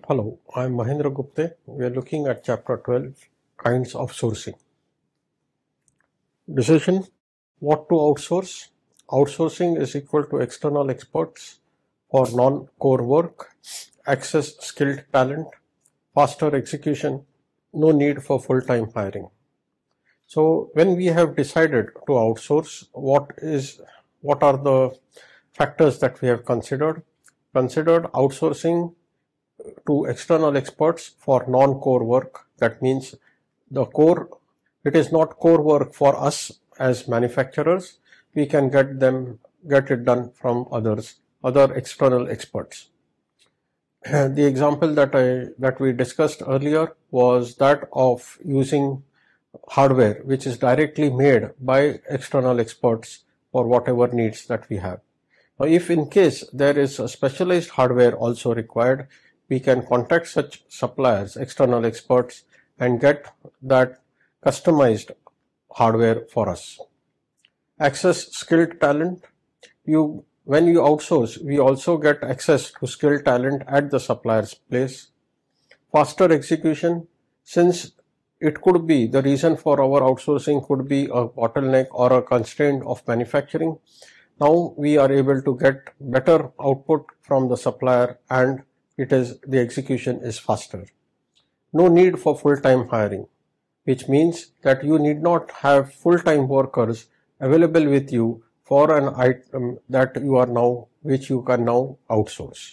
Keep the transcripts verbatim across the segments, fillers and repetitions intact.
Hello, I am Mahendra Gupte. We are looking at chapter twelve, kinds of sourcing. Decision: what to outsource? Outsourcing is equal to external experts for non-core work, access skilled talent, faster execution, no need for full-time hiring. So when we have decided to outsource, what is what are the factors that we have considered? Considered outsourcing to external experts for non-core work. That means the core, it is not core work for us as manufacturers. We can get them, get it done from others, other external experts. The example that I, that we discussed earlier was that of using hardware which is directly made by external experts for whatever needs that we have. Now, if in case there is a specialized hardware also required, we can contact such suppliers, external experts, and get that customized hardware for us. Access skilled talent. You, when you outsource, we also get access to skilled talent at the supplier's place. Faster execution, since it could be the reason for our outsourcing could be a bottleneck or a constraint of manufacturing. Now we are able to get better output from the supplier, and it is the execution is faster. No need for full-time hiring, which means that you need not have full-time workers available with you for an item that you are now, which you can now outsource.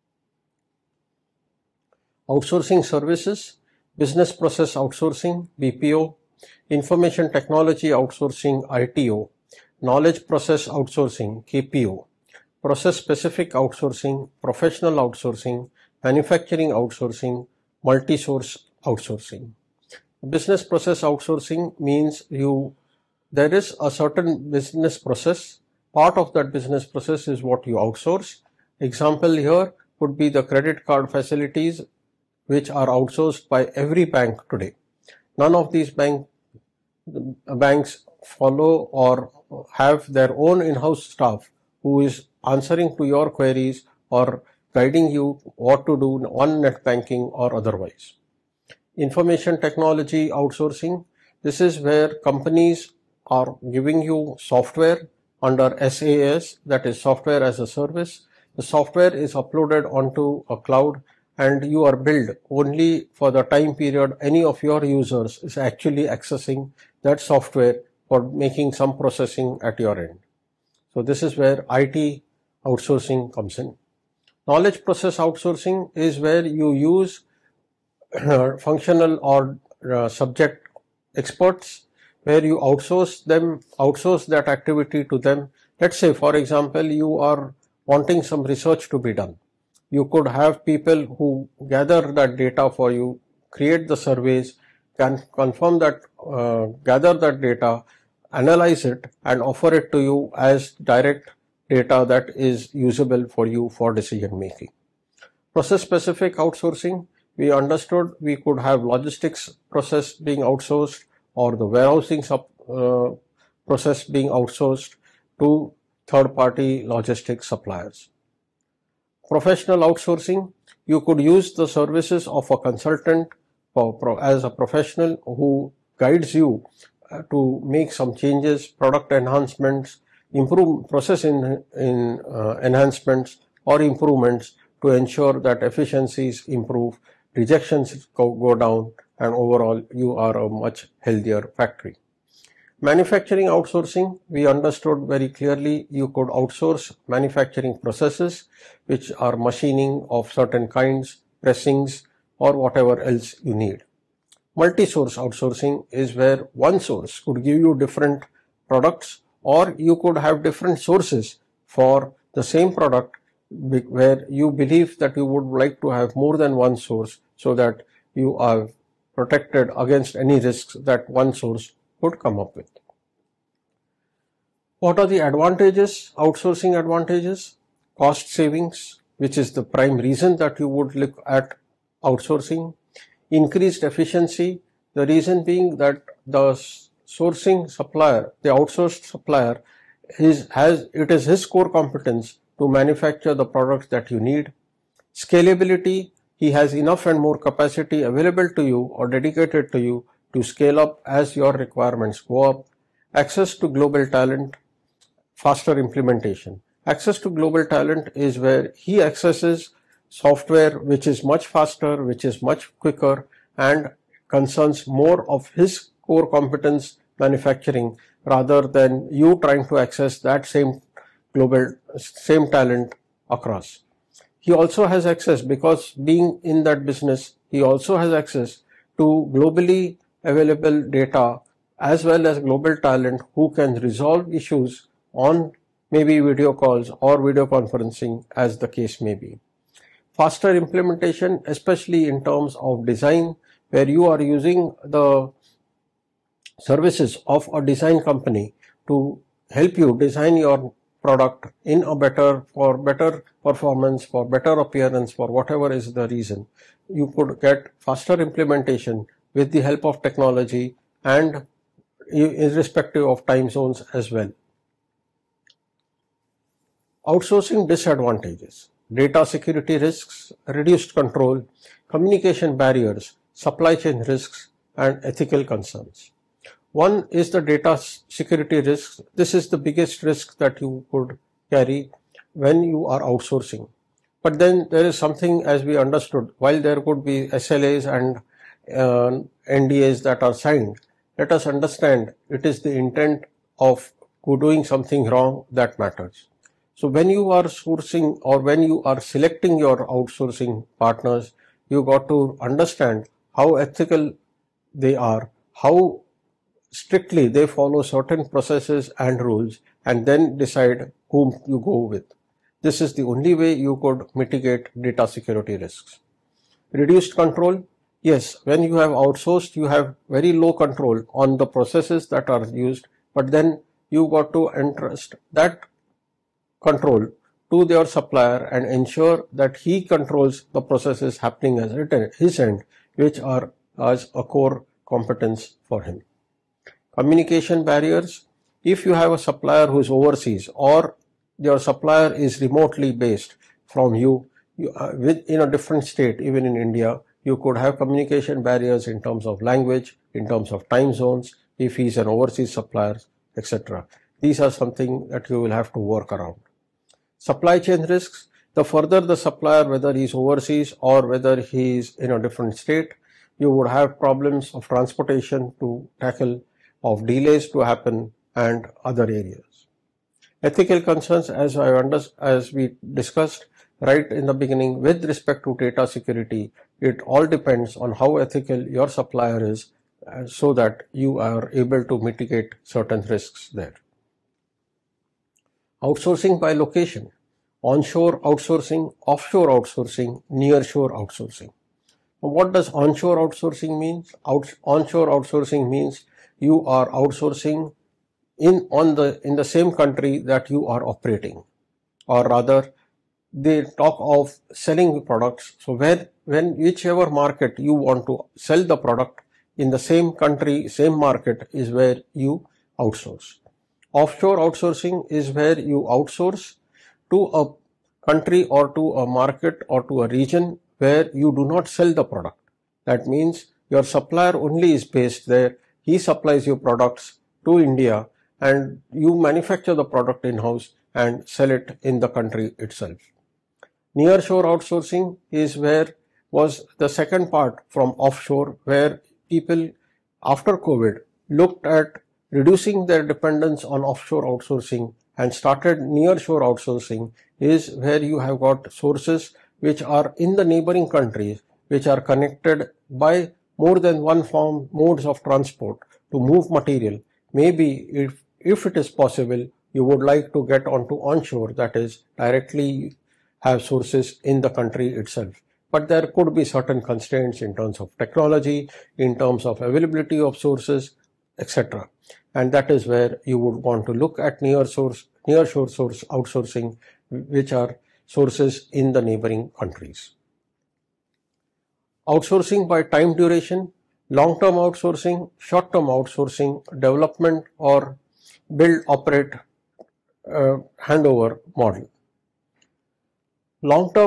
Outsourcing services, business process outsourcing, B P O, information technology outsourcing, I T O, knowledge process outsourcing, K P O, process specific outsourcing, professional outsourcing, manufacturing outsourcing, multi-source outsourcing. Business process outsourcing means you, there is a certain business process. Part of that business process is what you outsource. Example here could be the credit card facilities, which are outsourced by every bank today. None of these bank, banks follow or have their own in-house staff who is answering to your queries or guiding you what to do on net banking or otherwise. Information technology outsourcing. This is where companies are giving you software under S A S, that is software as a service. The software is uploaded onto a cloud and you are billed only for the time period any of your users is actually accessing that software for making some processing at your end. So this is where I T outsourcing comes in. Knowledge process outsourcing is where you use uh, functional or uh, subject experts, where you outsource them, outsource that activity to them. Let's say, for example, you are wanting some research to be done. You could have people who gather that data for you, create the surveys, can confirm that, uh, gather that data, analyze it, and offer it to you as direct data that is usable for you for decision making. Process specific outsourcing, we understood we could have logistics process being outsourced or the warehousing sub, uh, process being outsourced to third party logistics suppliers. Professional outsourcing, you could use the services of a consultant for, as a professional who guides you uh, to make some changes, product enhancements, improve process in, in uh, enhancements or improvements to ensure that efficiencies improve, rejections go, go down, and overall you are a much healthier factory. Manufacturing outsourcing, we understood very clearly you could outsource manufacturing processes, which are machining of certain kinds, pressings, or whatever else you need. Multi-source outsourcing is where one source could give you different products, or you could have different sources for the same product where you believe that you would like to have more than one source so that you are protected against any risks that one source could come up with. What are the advantages, outsourcing advantages? Cost savings, which is the prime reason that you would look at outsourcing. Increased efficiency, the reason being that the sourcing supplier, the outsourced supplier, is, has, it is his core competence to manufacture the products that you need. Scalability, he has enough and more capacity available to you or dedicated to you to scale up as your requirements go up. Access to global talent, faster implementation. Access to global talent is where he accesses software which is much faster, which is much quicker, and concerns more of his core competence manufacturing rather than you trying to access that same global, same talent across. He also has access, because being in that business, he also has access to globally available data as well as global talent who can resolve issues on maybe video calls or video conferencing, as the case may be. Faster implementation, especially in terms of design, where you are using the services of a design company to help you design your product in a better, for better performance, for better appearance, for whatever is the reason. You could get faster implementation with the help of technology and irrespective of time zones as well. Outsourcing disadvantages: data security risks, reduced control, communication barriers, supply chain risks, and ethical concerns. One is the data security risks. This is the biggest risk that you could carry when you are outsourcing. But then there is something, as we understood, while there could be S L As and uh, N D As that are signed, let us understand it is the intent of doing something wrong that matters. So when you are sourcing or when you are selecting your outsourcing partners, you got to understand how ethical they are, how strictly they follow certain processes and rules, and then decide whom you go with. This is the only way you could mitigate data security risks. Reduced control. Yes, when you have outsourced, you have very low control on the processes that are used, but then you got to entrust that control to your supplier and ensure that he controls the processes happening at his end, which are as a core competence for him. Communication barriers. If you have a supplier who is overseas or your supplier is remotely based from you, you uh, with, in a different state, even in India, you could have communication barriers in terms of language, in terms of time zones, if he is an overseas supplier, et cetera. These are something that you will have to work around. Supply chain risks. The further the supplier, whether he is overseas or whether he is in a different state, you would have problems of transportation to tackle, of delays to happen, and other areas. Ethical concerns, as I under, as we discussed right in the beginning, with respect to data security, it all depends on how ethical your supplier is, uh, so that you are able to mitigate certain risks there. Outsourcing by location: onshore outsourcing, offshore outsourcing, nearshore outsourcing. What does onshore outsourcing mean? Out, onshore outsourcing means you are outsourcing in on the in the same country that you are operating, or rather they talk of selling products. So where when whichever market you want to sell the product, in the same country, same market is where you outsource. Offshore outsourcing is where you outsource to a country or to a market or to a region where you do not sell the product. That means your supplier only is based there. He supplies you products to India and you manufacture the product in-house and sell it in the country itself. Nearshore outsourcing is where was the second part from offshore, where people after COVID looked at reducing their dependence on offshore outsourcing and started nearshore outsourcing, is where you have got sources which are in the neighboring countries, which are connected by more than one form modes of transport to move material. Maybe if, if it is possible, you would like to get onto onshore, that is directly have sources in the country itself. But there could be certain constraints in terms of technology, in terms of availability of sources, et cetera. And that is where you would want to look at near source, nearshore source outsourcing, which are sources in the neighboring countries. Outsourcing by time duration: long-term outsourcing, short-term outsourcing, development or build, operate, uh, handover model. Long-term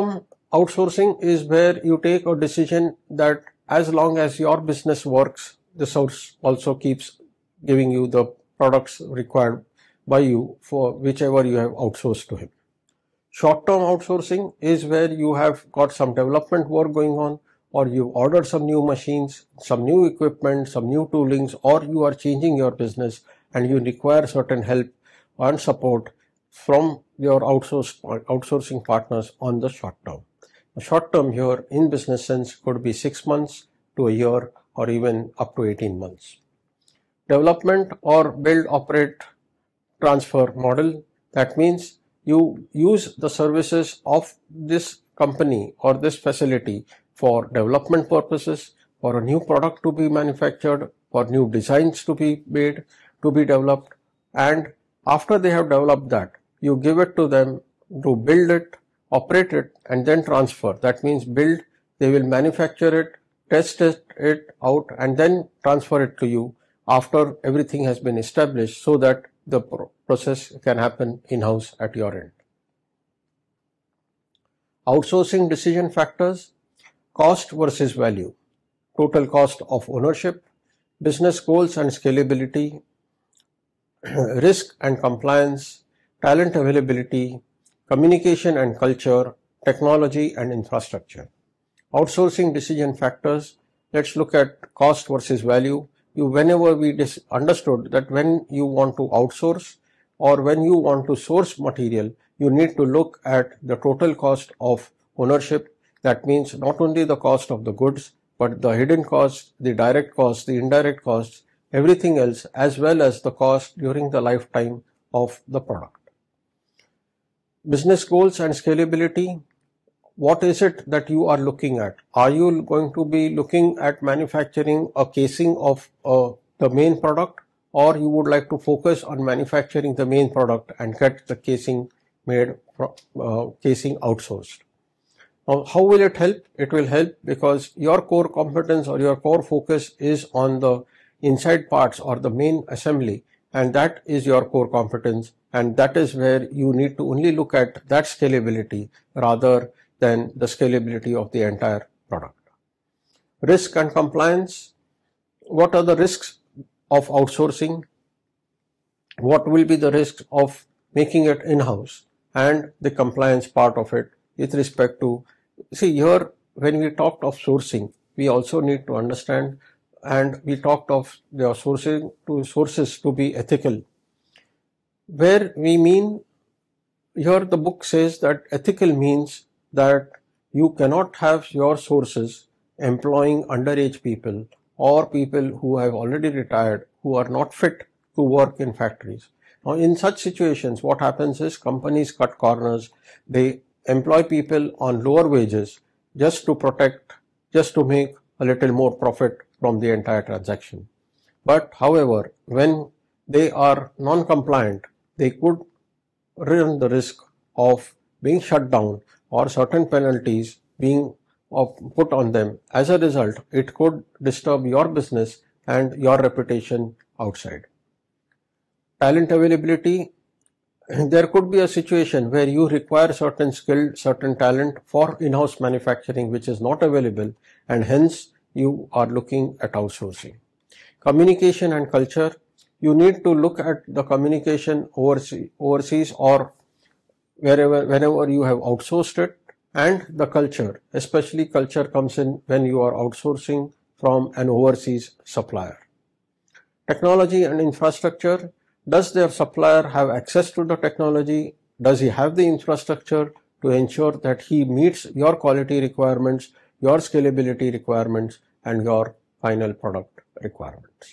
Outsourcing is where you take a decision that as long as your business works, the source also keeps giving you the products required by you for whichever you have outsourced to him. Short-term outsourcing is where you have got some development work going on, or you've ordered some new machines, some new equipment, some new toolings, or you are changing your business and you require certain help and support from your outsourced, outsourcing partners on the short term. The short term here in business sense could be six months to a year or even up to eighteen months. Development or build, operate, transfer model. That means you use the services of this company or this facility for development purposes, for a new product to be manufactured, for new designs to be made, to be developed, and after they have developed that, you give it to them to build it, operate it, and then transfer. That means build, they will manufacture it, test it, it out, and then transfer it to you after everything has been established so that the process can happen in-house at your end. Outsourcing decision factors: cost versus value, total cost of ownership, business goals and scalability, risk and compliance, talent availability, communication and culture, technology and infrastructure. Outsourcing decision factors. Let's look at cost versus value. You, whenever we understood that when you want to outsource or when you want to source material, you need to look at the total cost of ownership. That means not only the cost of the goods, but the hidden costs, the direct costs, the indirect costs, everything else, as well as the cost during the lifetime of the product. Business goals and scalability. What is it that you are looking at? Are you going to be looking at manufacturing a casing of uh, the main product, or you would like to focus on manufacturing the main product and get the casing made, uh, casing outsourced? Now, how will it help? It will help because your core competence or your core focus is on the inside parts or the main assembly, and that is your core competence, and that is where you need to only look at that scalability rather than the scalability of the entire product. Risk and compliance. What are the risks of outsourcing? What will be the risks of making it in-house, and the compliance part of it with respect to, see here when we talked of sourcing, we also need to understand, and we talked of the sourcing to sources to be ethical, where we mean, here the book says that ethical means that you cannot have your sources employing underage people or people who have already retired who are not fit to work in factories. Now, in such situations, what happens is companies cut corners. They employ people on lower wages just to protect, just to make a little more profit from the entire transaction. But however, when they are non-compliant, they could run the risk of being shut down or certain penalties being put on them. As a result, it could disturb your business and your reputation outside. Talent availability. There could be a situation where you require certain skill, certain talent for in-house manufacturing which is not available, and hence you are looking at outsourcing. Communication and culture. You need to look at the communication overseas, overseas or wherever, whenever you have outsourced it, and the culture, especially culture comes in when you are outsourcing from an overseas supplier. Technology and infrastructure. Does their supplier have access to the technology? Does he have the infrastructure to ensure that he meets your quality requirements, your scalability requirements, and your final product requirements?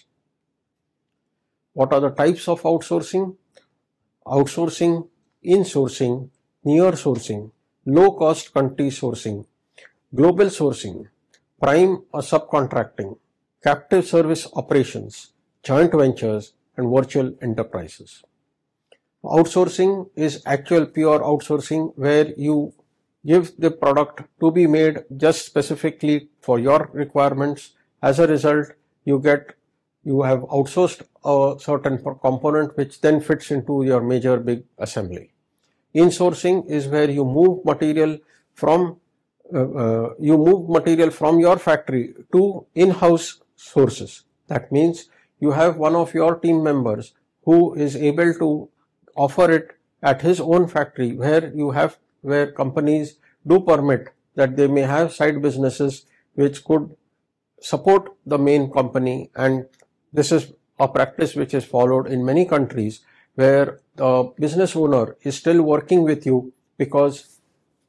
What are the types of outsourcing? Outsourcing, insourcing, near sourcing, low-cost country sourcing, global sourcing, prime or subcontracting, captive service operations, joint ventures, and virtual enterprises. Outsourcing is actual pure outsourcing where you give the product to be made just specifically for your requirements. As a result, you get you have outsourced a certain component which then fits into your major big assembly. Insourcing is where you move material from uh, uh, you move material from your factory to in-house sources. That means you have one of your team members who is able to offer it at his own factory, where you have where companies do permit that they may have side businesses which could support the main company, and this is a practice which is followed in many countries where the business owner is still working with you because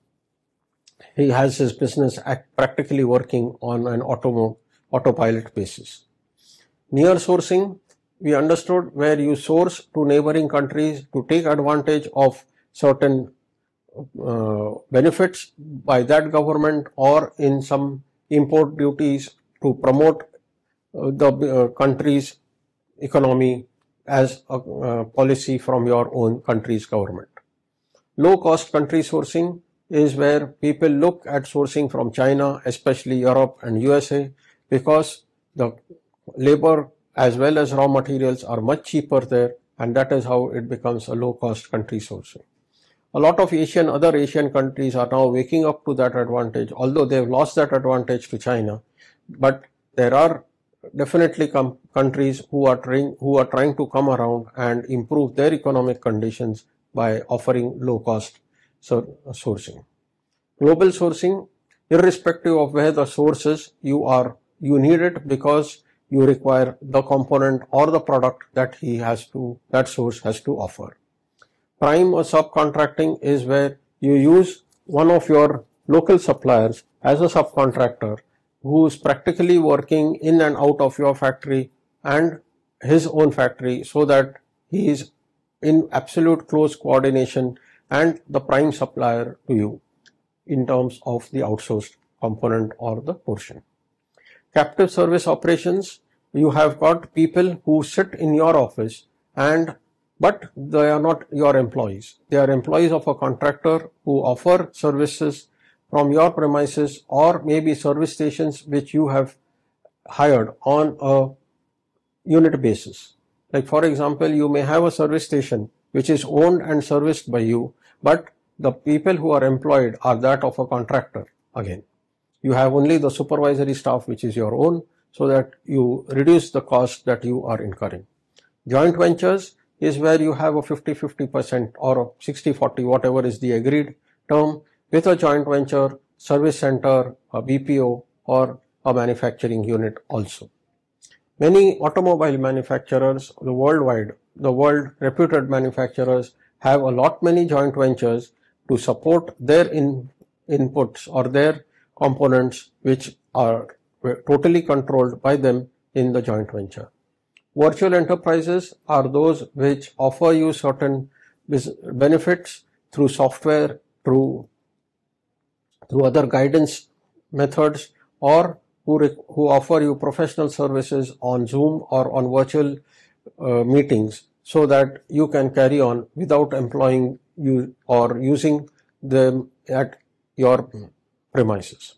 he has his business practically working on an auto, autopilot basis. Near sourcing, we understood where you source to neighboring countries to take advantage of certain uh, benefits by that government, or in some import duties to promote uh, the uh, country's economy as a uh, policy from your own country's government. Low cost country sourcing is where people look at sourcing from China, especially Europe and U S A, because the labor as well as raw materials are much cheaper there, and that is how it becomes a low cost country sourcing. A lot of Asian, other Asian countries are now waking up to that advantage, although they have lost that advantage to China. But there are definitely countries who are trying who are trying to come around and improve their economic conditions by offering low cost sourcing. Global sourcing, irrespective of where the source is, you are you need it because you require the component or the product that he has to that source has to offer. Prime or subcontracting is where you use one of your local suppliers as a subcontractor who is practically working in and out of your factory and his own factory, so that he is in absolute close coordination and the prime supplier to you in terms of the outsourced component or the portion. Captive service operations, you have got people who sit in your office and but they are not your employees. They are employees of a contractor who offer services from your premises, or maybe service stations which you have hired on a unit basis. Like for example, you may have a service station which is owned and serviced by you, but the people who are employed are that of a contractor again. You have only the supervisory staff which is your own, so that you reduce the cost that you are incurring. Joint ventures is where you have a fifty fifty percent or a sixty forty, whatever is the agreed term, with a joint venture, service center, a B P O, or a manufacturing unit also. Many automobile manufacturers, the worldwide, the world reputed manufacturers have a lot many joint ventures to support their in, inputs or their components which are totally controlled by them in the joint venture. Virtual enterprises are those which offer you certain benefits through software, through, through other guidance methods, or who, who offer you professional services on Zoom or on virtual uh, meetings, so that you can carry on without employing you or using them at your premises.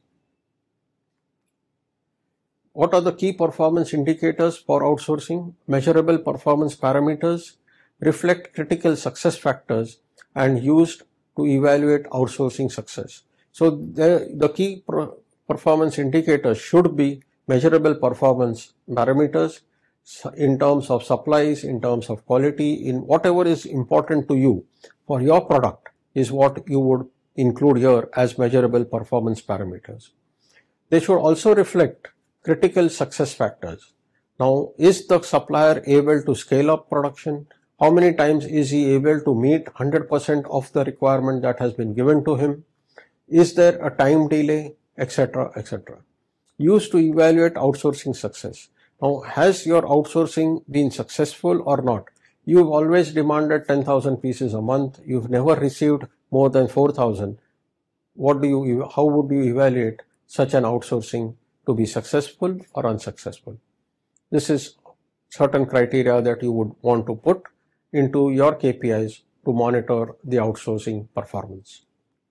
What are the key performance indicators for outsourcing? Measurable performance parameters reflect critical success factors and used to evaluate outsourcing success. So the, the key performance indicators should be measurable performance parameters in terms of supplies, in terms of quality, in whatever is important to you for your product is what you would include here as measurable performance parameters. They should also reflect critical success factors. Now, is the supplier able to scale up production? How many times is he able to meet one hundred percent of the requirement that has been given to him? Is there a time delay, et cetera, et cetera. Used to evaluate outsourcing success. Now, has your outsourcing been successful or not? You've always demanded ten thousand pieces a month. You've never received more than four thousand. What do you, how would you evaluate such an outsourcing to be successful or unsuccessful? This is certain criteria that you would want to put into your K P Is to monitor the outsourcing performance.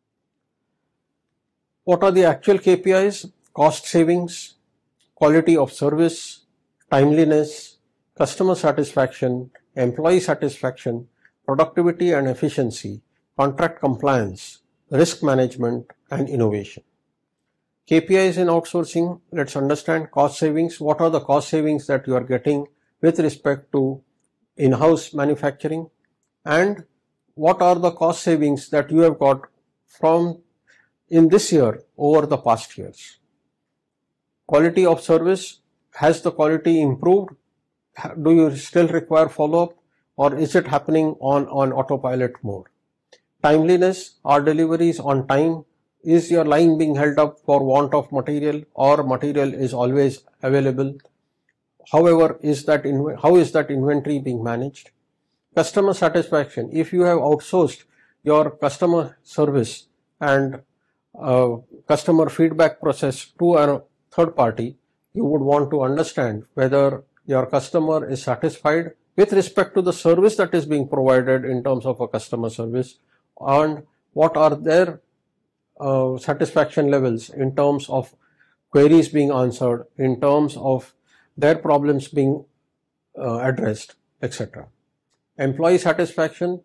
What are the actual K P Is? Cost savings, quality of service, timeliness, customer satisfaction, employee satisfaction, productivity and efficiency, contract compliance, risk management, and innovation. K P Is in outsourcing, let's understand cost savings. What are the cost savings that you are getting with respect to in-house manufacturing, and what are the cost savings that you have got from in this year over the past years. Quality of service, has the quality improved? Do you still require follow-up, or is it happening on, on autopilot mode? Timeliness, are deliveries on time? Is your line being held up for want of material, or material is always available? However, is that how is that inventory being managed? Customer satisfaction, if you have outsourced your customer service and uh, customer feedback process to a third party, you would want to understand whether your customer is satisfied with respect to the service that is being provided in terms of a customer service, and what are their uh, satisfaction levels in terms of queries being answered, in terms of their problems being uh, addressed, et cetera. Employee satisfaction,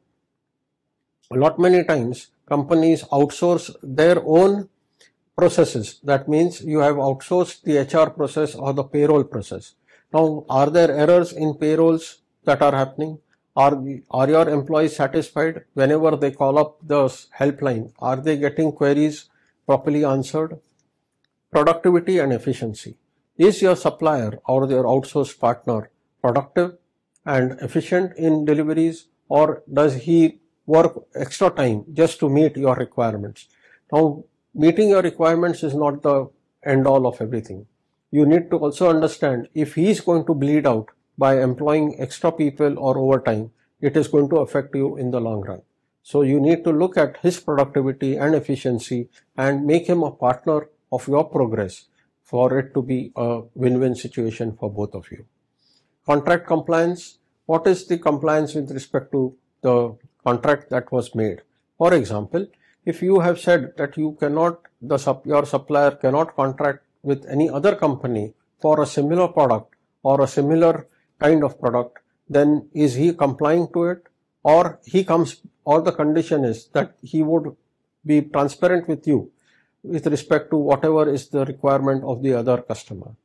a lot many times companies outsource their own processes. That means you have outsourced the H R process or the payroll process. Now, are there errors in payrolls that are happening? Are, are your employees satisfied whenever they call up the helpline? Are they getting queries properly answered? Productivity and efficiency. Is your supplier or your outsourced partner productive and efficient in deliveries, or does he work extra time just to meet your requirements? Now, meeting your requirements is not the end all of everything. You need to also understand if he is going to bleed out by employing extra people or overtime, it is going to affect you in the long run. So you need to look at his productivity and efficiency and make him a partner of your progress for it to be a win-win situation for both of you. Contract compliance. What is the compliance with respect to the contract that was made? For example, if you have said that you cannot, the your supplier cannot contract with any other company for a similar product or a similar kind of product, then is he complying to it, or he comes, or the condition is that he would be transparent with you with respect to whatever is the requirement of the other customer.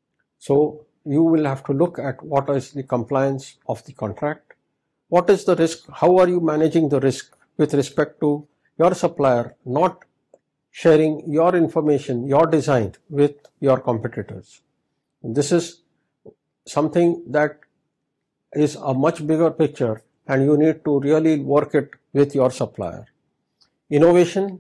So you will have to look at what is the compliance of the contract. What is the risk? How are you managing the risk with respect to your supplier not sharing your information, your design with your competitors? This is something that is a much bigger picture, and you need to really work it with your supplier. Innovation.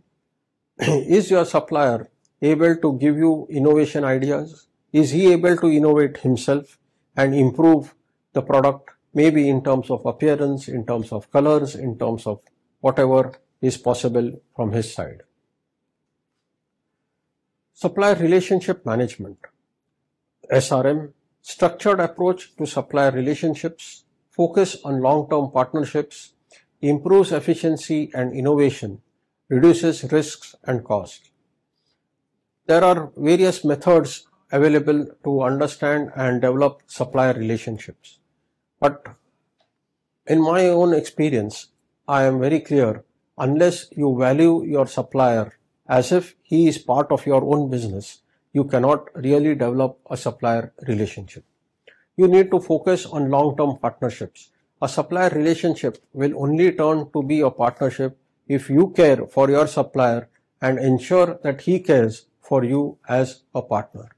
Is your supplier able to give you innovation ideas? Is he able to innovate himself and improve the product, maybe in terms of appearance, in terms of colors, in terms of whatever is possible from his side? Supplier relationship management. S R M, structured approach to supplier relationships, focus on long-term partnerships, improves efficiency and innovation, reduces risks and costs. There are various methods available to understand and develop supplier relationships. But in my own experience, I am very clear, unless you value your supplier as if he is part of your own business, you cannot really develop a supplier relationship. You need to focus on long-term partnerships. A supplier relationship will only turn to be a partnership if you care for your supplier and ensure that he cares for you as a partner.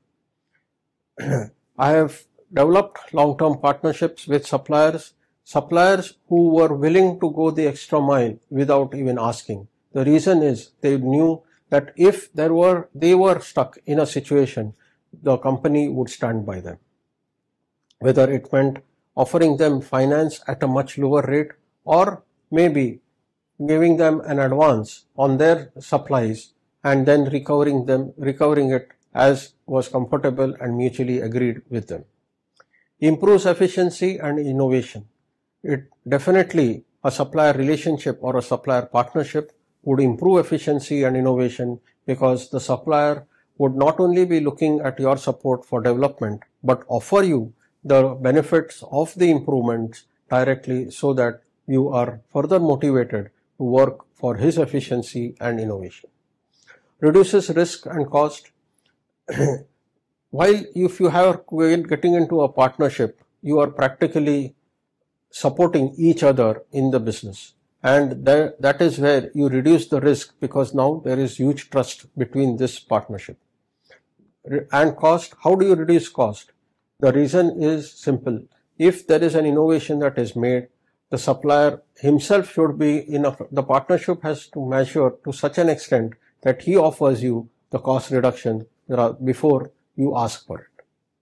I have developed long-term partnerships with suppliers, suppliers who were willing to go the extra mile without even asking. The reason is they knew that if there were, they were stuck in a situation, the company would stand by them. Whether it meant offering them finance at a much lower rate, or maybe giving them an advance on their supplies and then recovering them, recovering it as was comfortable and mutually agreed with them. Improves efficiency and innovation. It definitely, a supplier relationship or a supplier partnership would improve efficiency and innovation, because the supplier would not only be looking at your support for development, but offer you the benefits of the improvements directly, so that you are further motivated to work for his efficiency and innovation. Reduces risk and cost. while if you have getting into a partnership, you are practically supporting each other in the business, and that, that is where you reduce the risk, because now there is huge trust between this partnership. And cost, how do you reduce cost? The reason is simple. If there is an innovation that is made, the supplier himself should be in a, the partnership has to measure to such an extent that he offers you the cost reduction before you ask for it.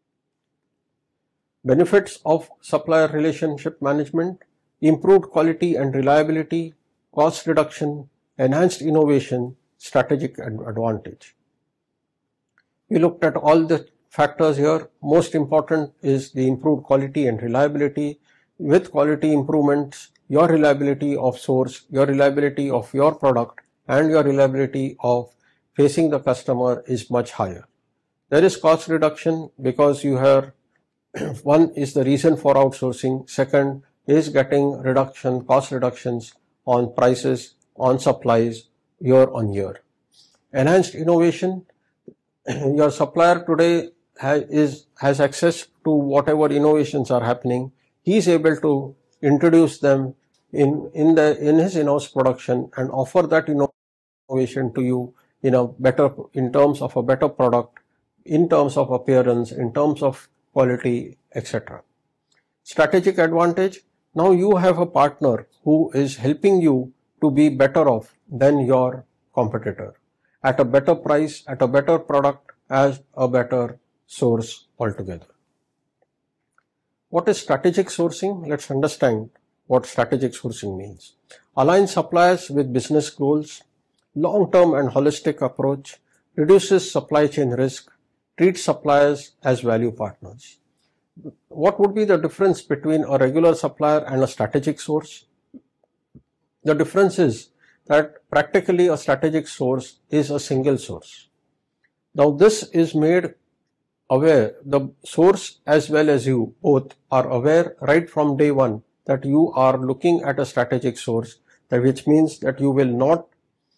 Benefits of supplier relationship management: improved quality and reliability, cost reduction, enhanced innovation, strategic advantage. We looked at all the factors here. Most important is the improved quality and reliability. With quality improvements, your reliability of source, your reliability of your product, and your reliability of facing the customer is much higher. There is cost reduction because you have, one is the reason for outsourcing, second is getting reduction, cost reductions on prices, on supplies year on year. Enhanced innovation, your supplier today has, is, has access to whatever innovations are happening. He is able to introduce them in, in, the, in his in-house production and offer that innovation to you in a better, in terms of a better product, in terms of appearance, in terms of quality, et cetera. Strategic advantage, now you have a partner who is helping you to be better off than your competitor, at a better price, at a better product, as a better source altogether. What is strategic sourcing? Let's understand what strategic sourcing means. Align suppliers with business goals, long-term and holistic approach, reduces supply chain risk, treat suppliers as value partners. What would be the difference between a regular supplier and a strategic source? The difference is that practically a strategic source is a single source. Now this is made aware, the source as well as you both are aware right from day one that you are looking at a strategic source, that which means that you will not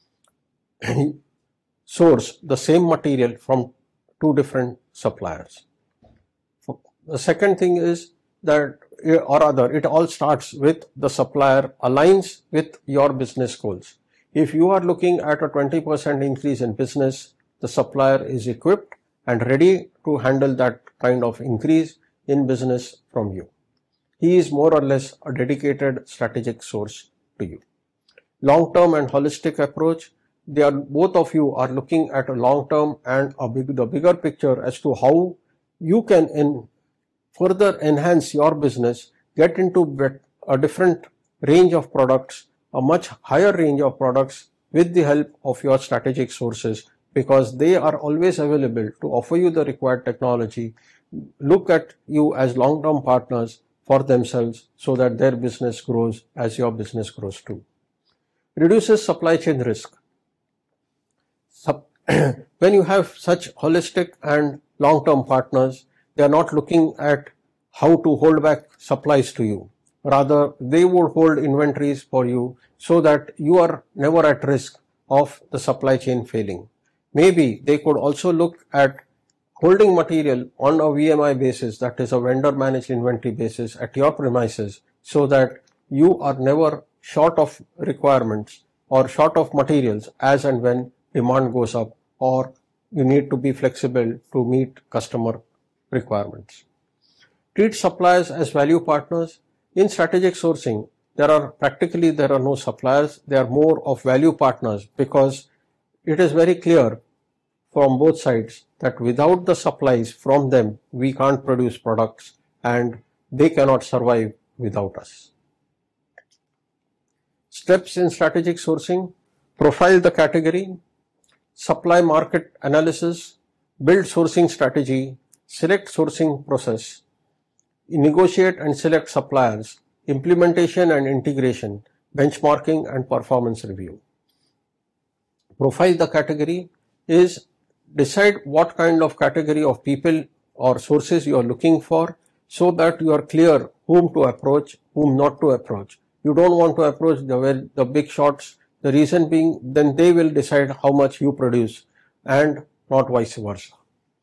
source the same material from two different suppliers. The second thing is that, or rather, it all starts with the supplier aligns with your business goals. If you are looking at a twenty percent increase in business, the supplier is equipped and ready to handle that kind of increase in business from you. He is more or less a dedicated strategic source to you. Long-term and holistic approach, they are, both of you are looking at a long-term and a big, the bigger picture as to how you can in further enhance your business, get into a different range of products, a much higher range of products with the help of your strategic sources, because they are always available to offer you the required technology, look at you as long-term partners for themselves so that their business grows as your business grows too. Reduces supply chain risk. When you have such holistic and long-term partners, they are not looking at how to hold back supplies to you. Rather, they would hold inventories for you so that you are never at risk of the supply chain failing. Maybe they could also look at holding material on a V M I basis, that is a vendor managed inventory basis at your premises, so that you are never short of requirements or short of materials as and when demand goes up, or you need to be flexible to meet customer requirements. Treat suppliers as value partners. In strategic sourcing, there are practically there are no suppliers, they are more of value partners, because it is very clear from both sides that without the supplies from them, we can't produce products and they cannot survive without us. Steps in strategic sourcing: profile the category, supply market analysis, build sourcing strategy, select sourcing process, negotiate and select suppliers, implementation and integration, benchmarking and performance review. Profile the category is decide what kind of category of people or sources you are looking for, so that you are clear whom to approach, whom not to approach. You don't want to approach the, the big shots. The reason being, then they will decide how much you produce and not vice versa.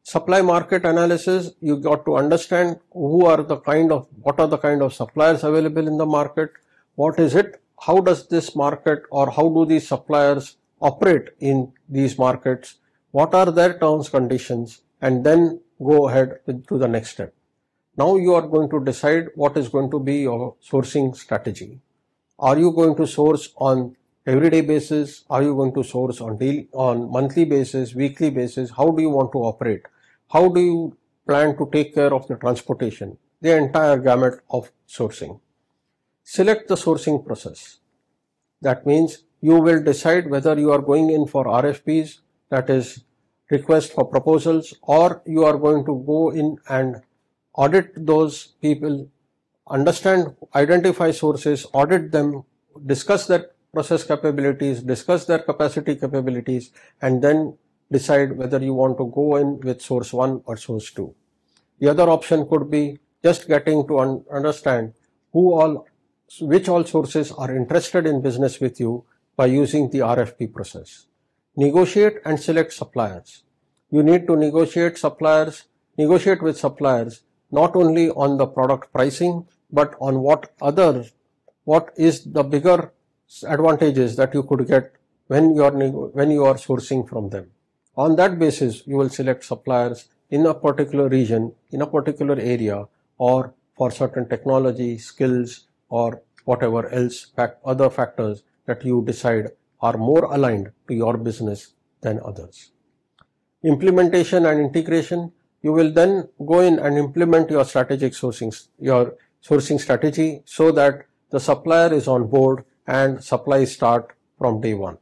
Supply market analysis, you got to understand who are the kind of, what are the kind of suppliers available in the market, what is it, how does this market or how do these suppliers operate in these markets, what are their terms, conditions, and then go ahead to the next step. Now you are going to decide what is going to be your sourcing strategy. Are you going to source on everyday basis? Are you going to source on daily, on monthly basis, weekly basis? How do you want to operate? How do you plan to take care of the transportation? The entire gamut of sourcing. Select the sourcing process. That means you will decide whether you are going in for R F Ps, that is request for proposals, or you are going to go in and audit those people, understand, identify sources, audit them, discuss their process capabilities, discuss their capacity capabilities, and then decide whether you want to go in with source one or source two. The other option could be just getting to un understand who all, which all sources are interested in business with you by using the R F P process. Negotiate and select suppliers. You need to negotiate suppliers, negotiate with suppliers not only on the product pricing, but on what other, what is the bigger advantages that you could get when you are when you are sourcing from them. On that basis, you will select suppliers in a particular region, in a particular area, or for certain technology, skills, or whatever else, fact, other factors that you decide are more aligned to your business than others. Implementation and integration. You will then go in and implement your strategic sourcing, your sourcing strategy so that the supplier is on board and supplies start from day one.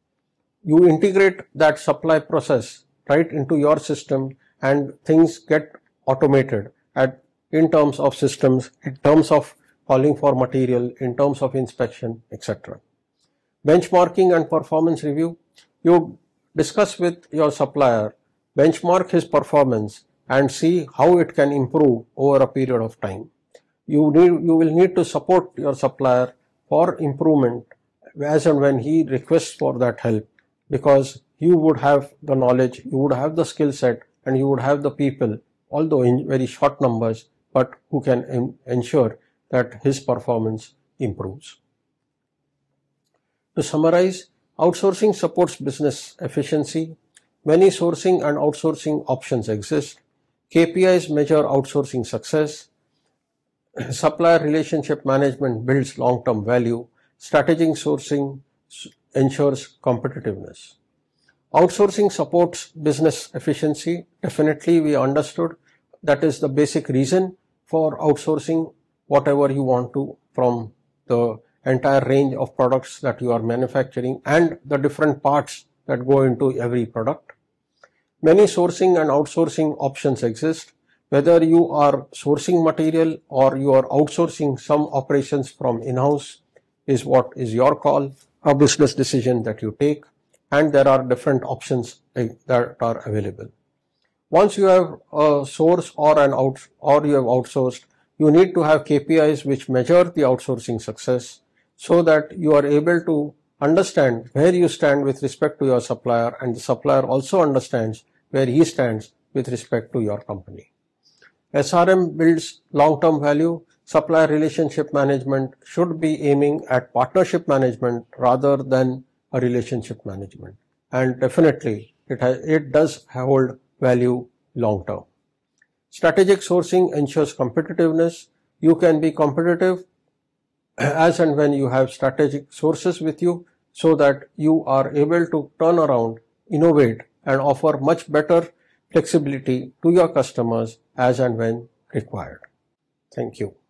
You integrate that supply process right into your system and things get automated at, in terms of systems, in terms of calling for material, in terms of inspection, et cetera. Benchmarking and performance review. You discuss with your supplier, benchmark his performance and see how it can improve over a period of time. You need, you will need to support your supplier for improvement as and when he requests for that help, because you would have the knowledge, you would have the skill set, and you would have the people, although in very short numbers, but who can ensure that his performance improves. To summarize, outsourcing supports business efficiency. Many sourcing and outsourcing options exist. K P Is measure outsourcing success. Supplier relationship management builds long-term value. Strategic sourcing ensures competitiveness. Outsourcing supports business efficiency. Definitely we understood that is the basic reason for outsourcing whatever you want to from the entire range of products that you are manufacturing and the different parts that go into every product. Many sourcing and outsourcing options exist. Whether you are sourcing material or you are outsourcing some operations from in-house is what is your call, a business decision that you take, and there are different options that are available. Once you have a source or an out or you have outsourced, you need to have K P Is which measure the outsourcing success so that you are able to understand where you stand with respect to your supplier, and the supplier also understands where he stands with respect to your company. S R M builds long-term value. Supplier relationship management should be aiming at partnership management rather than a relationship management. And definitely it, has, it does hold value long-term. Strategic sourcing ensures competitiveness. You can be competitive as and when you have strategic sources with you so that you are able to turn around, innovate, and offer much better flexibility to your customers as and when required. Thank you.